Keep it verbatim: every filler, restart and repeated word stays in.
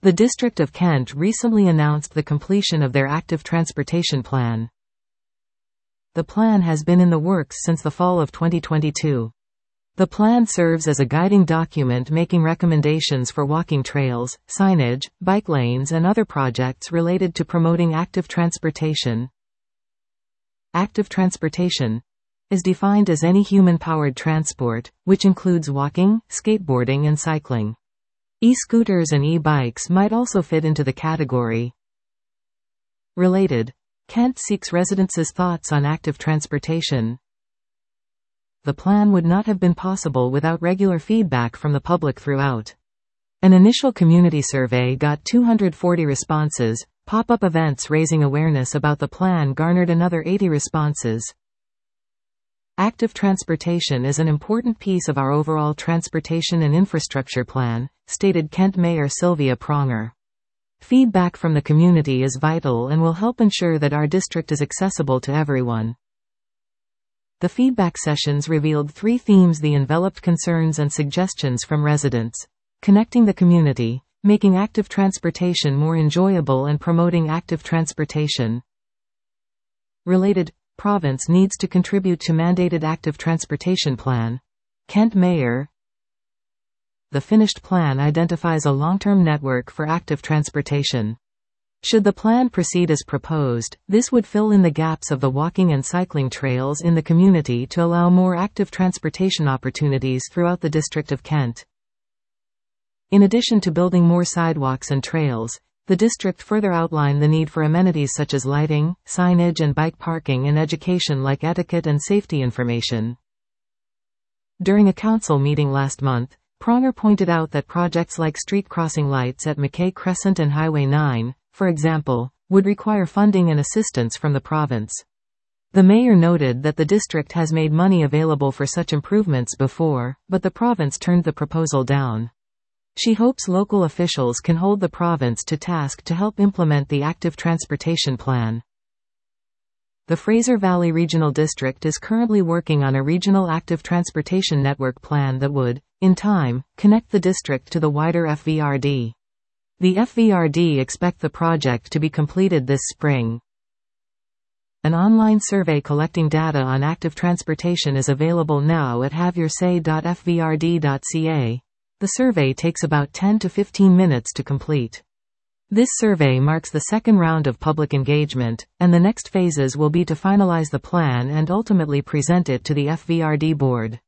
The District of Kent recently announced the completion of their active transportation plan. The plan has been in the works since the fall of twenty twenty-two. The plan serves as a guiding document making recommendations for walking trails, signage, bike lanes and other projects related to promoting active transportation. Active transportation is defined as any human-powered transport, which includes walking, skateboarding and cycling. E-scooters and e-bikes might also fit into the category. Related. Kent seeks residents' thoughts on active transportation. The plan would not have been possible without regular feedback from the public throughout. An initial community survey got two hundred forty responses, pop-up events raising awareness about the plan garnered another eighty responses. Active transportation is an important piece of our overall transportation and infrastructure plan, stated Kent Mayor Sylvia Pronger. Feedback from the community is vital and will help ensure that our district is accessible to everyone. The feedback sessions revealed three themes: the enveloped concerns and suggestions from residents, connecting the community, making active transportation more enjoyable and promoting active transportation. Related. Province needs to contribute to mandated active transportation plan. Kent Mayor. The finished plan identifies a long-term network for active transportation. Should the plan proceed as proposed, this would fill in the gaps of the walking and cycling trails in the community to allow more active transportation opportunities throughout the District of Kent. In addition to building more sidewalks and trails, the district further outlined the need for amenities such as lighting, signage and bike parking and education like etiquette and safety information. During a council meeting last month, Pronger pointed out that projects like street crossing lights at McKay Crescent and Highway nine, for example, would require funding and assistance from the province. The mayor noted that the district has made money available for such improvements before, but the province turned the proposal down. She hopes local officials can hold the province to task to help implement the active transportation plan. The Fraser Valley Regional District is currently working on a regional active transportation network plan that would, in time, connect the district to the wider F V R D. The F V R D expect the project to be completed this spring. An online survey collecting data on active transportation is available now at have your say dot f v r d dot c a. The survey takes about ten to fifteen minutes to complete. This survey marks the second round of public engagement, and the next phases will be to finalize the plan and ultimately present it to the F V R D board.